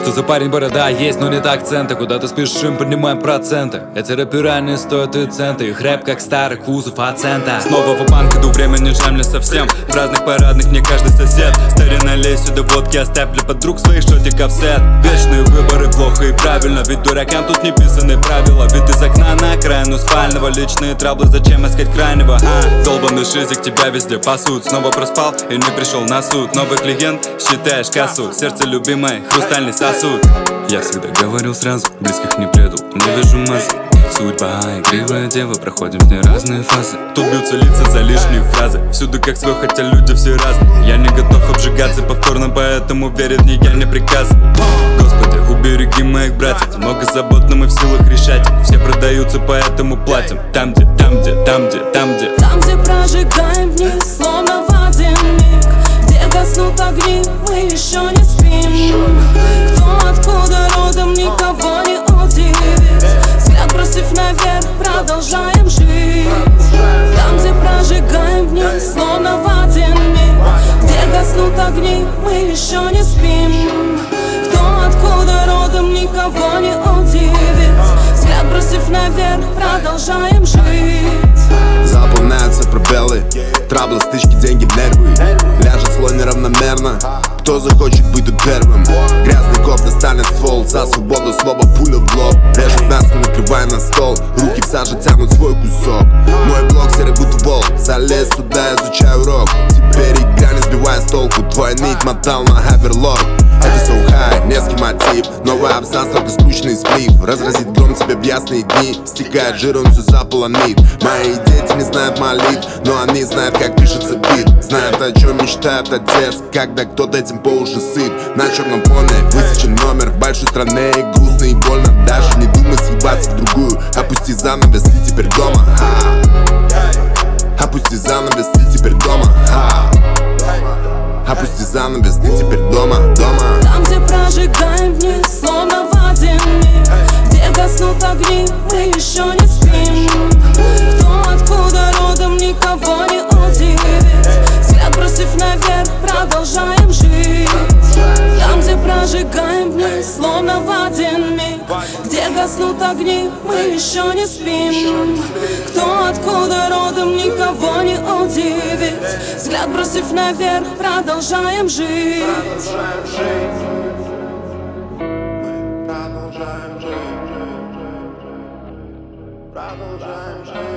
Что за парень, борода есть, но нет акцента. Куда-то спешим, поднимаем проценты. Эти рэперы не стоят и цента. Их рэп как старый кузов Ацента. Снова в банк иду, время не жаль совсем. В разных парадных мне каждый сосед. Старина, лезь сюда, водки оставь для подруг своих, шотиков сет. Вечные выборы, плохо и правильно. Ведь дуракам тут не писаны правила. Вид из окна на окраину спального. Личные траблы, зачем искать крайнего? Долбанный шизик, тебя везде пасут. Снова проспал и не пришел на суд. Новый клиент, считаешь кассу. Сердце любимое, хрустальный сосуд. Я всегда говорил сразу, близких не предал, не вижу массы. Судьба, игривая дева, проходим с ней разные фазы. Тут бьются лица за лишние фразы. Всюду как свой, хотя люди все разные. Я не готов обжигаться повторно, поэтому верит не я, не приказ. Господи, убереги моих братьев. Много забот, но мы в силах решать. Все продаются, поэтому платим. Там, где прожигаем дни, словно в один миг. Где гаснут огни, мы еще не спим. Кто откуда родом, никого не удивит. Взгляд бросив наверх, продолжаем жить. Там, где прожигаем дни, словно в один миг. Где гаснут огни, мы еще не спим. Кто откуда родом, никого не удивит. Взгляд бросив наверх, продолжаем жить. Заполняются пробелы, траблы, стычки, деньги в нервы. Ляжет слой неравномерно, кто захочет быть тут первым. Грязный коп достанет ствол, за свободу слово пуля в лоб. Режет мясо, накрывая на стол, руки в саже тянут свой кусок. Мой блок серый будто волк, залез сюда, изучаю рок. Теперь игра не сбивая с толку, твой ник мотал на хайперлог. Это so high, низкий мотив, новый абзац, только скучный сплив. Разразит гром тебе в ясные дни, стекает жиром, все заполонит. Мои дети не знают молитв, но они знают, как пишется бит. Знают, о чем мечтает отец, когда кто-то этим по уши сыт. На черном фоне высечен номер в большой стране, и грустно, и больно. Даже не думай съебаться в другую, опусти занавес, ты теперь дома. Опусти занавес, ты теперь дома. Опусти занавес, ты теперь дома. Там, где прожигаем дни, словно в один миг. Где гаснут огни, мы еще не спим. Кто откуда родом, никого не удивит. Взгляд бросив наверх, продолжаем жить. Там, где прожигаем дни, словно в один миг. Где гаснут огни, мы еще не спим. Кто откуда родом, никого не удивит. Взгляд бросив наверх, продолжаем жить. Продолжаем жить.